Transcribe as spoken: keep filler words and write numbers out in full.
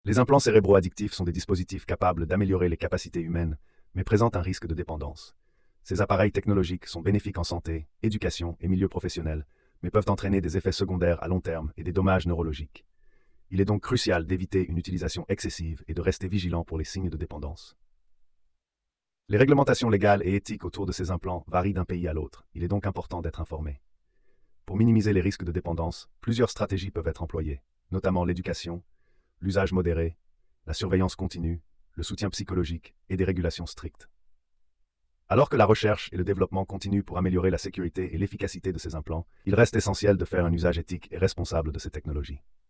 Les implants cérébro-addictifs sont des dispositifs capables d'améliorer les capacités humaines, mais présentent un risque de dépendance. Ces appareils technologiques sont bénéfiques en santé, éducation et milieu professionnel, mais peuvent entraîner des effets secondaires à long terme et des dommages neurologiques. Il est donc crucial d'éviter une utilisation excessive et de rester vigilant pour les signes de dépendance. Les réglementations légales et éthiques autour de ces implants varient d'un pays à l'autre. Il est donc important d'être informé. Pour minimiser les risques de dépendance, plusieurs stratégies peuvent être employées, notamment l'éducation, l'usage modéré, la surveillance continue, le soutien psychologique et des régulations strictes. Alors que la recherche et le développement continuent pour améliorer la sécurité et l'efficacité de ces implants, il reste essentiel de faire un usage éthique et responsable de ces technologies.